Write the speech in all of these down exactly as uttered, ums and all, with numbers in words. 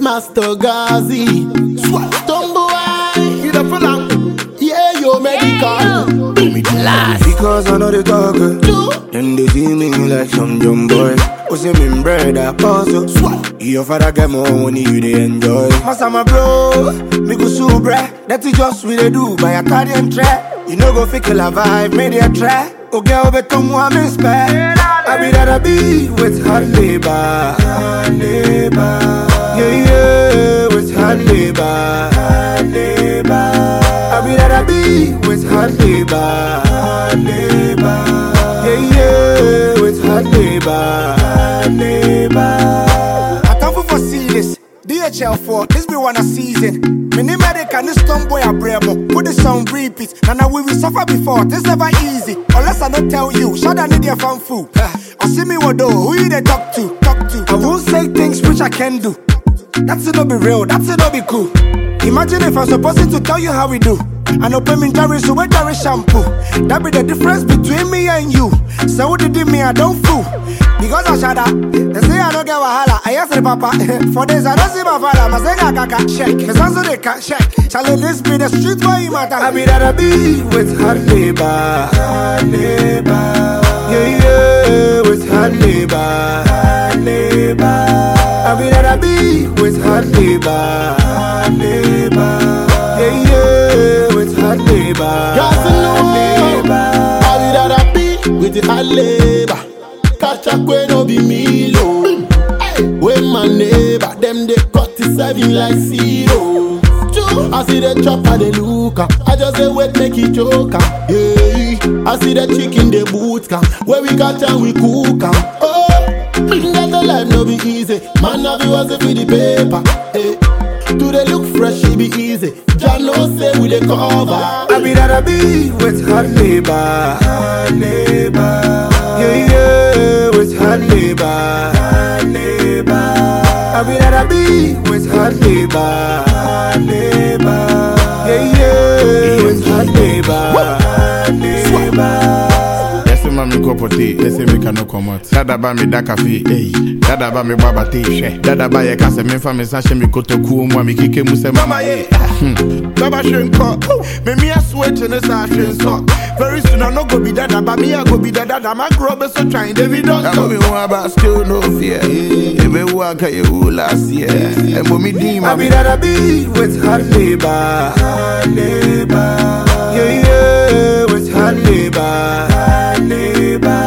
Master Gazi, Tumbo I, you the fella, yeah, yo, medical. Because I know they talk, then they see me like some young boy. Who say me bread a puzzle. Your father get more money, you they enjoy. Massa my bro, me go so bread. That is just what they do by a cardian track. You know go fake a vibe, made it a track. Oh girl, bet come one me spare. I be that I be with hard labor, hard labor. Yeah yeah, with hard labor, hard labor. I be that I be with hard labor, hard labor. Yeah yeah, with hard labor, hard labor. I can't foresee this. D H L four, this be one a season. Mini medical, this dumb boy a bremo. Put this on repeat. And now we will suffer before. This never easy. Unless I don't tell you. Shout out need your fan food. I see me what do. Who you they talk to? Talk to. I won't say things which I can do. That's it not be real. That's it not be cool. Imagine if I'm supposed to tell you how we do. I know payment carry so we carry shampoo. That be the difference between me and you. So what did me I don't fool. Because I shut up, they say I don't get wahala. I ask the papa, for this I don't see my father. I say I can't check, cause also they can't check. Shall this be the street boy matter? I be that I be with hard labor, hard labor. Yeah, yeah, with hard labor, hard labor. I be that I be with hard labor, hard labor. Yeah, yeah, with hard labor, hard labor. I be that I be with the hard labor. Catch up when no be me low. When my neighbor, them they cut it seven like zero. I see the chopper, they look up. I just say wait, make it joke. Hey, I see the chicken, they boot camp. Where we catch and we cook em. Oh, that the life no be easy. Man, have you was for the paper. Hey, do they look fresh? It be easy. Jah no say we the cover. I be that I be with hard labor, hard labor. Yeah, yeah, with hard labor, hard labor. I be that I be with hard labor, hard labor. Yeah, yeah, with hard labor, hard labor. Me kopote, they say me cannot come out. Dada ba me da cafe, hey. Dada ba me baba te she. Dada ba ye kase me fa me sa she me koto ku mo me kike mu se mama ye. Baba shrinko, me me a sweat in this action so. Very soon I no go be dada ba me I go be dada. My grow be so trying David don't. I me want about still no fear. E be work you last year. E mo me dim. I be that I be with hard labor, hard labor. Yeah yeah, with hard labor, hard labor.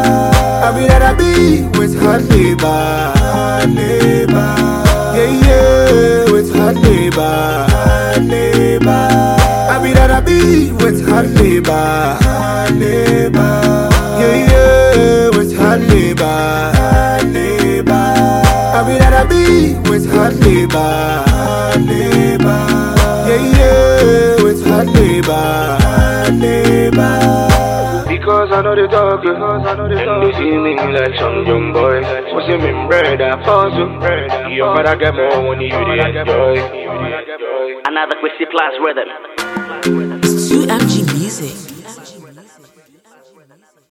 I be that I be with hard labor, hard labor. Yeah, yeah, with hard labor, hard labor. I be that I be with hard labor, hard labor. Yeah, yeah, with hard labor, hard labor. I be that I be with hard labor, hard labor. Yeah, yeah, with hard labor, hard labor. Because I know they talk, and they see me like some young boy. Who say me bread a puzzle. Your father get more money, you they enjoy. Another Quincy Plus rhythm. It's two M G Music.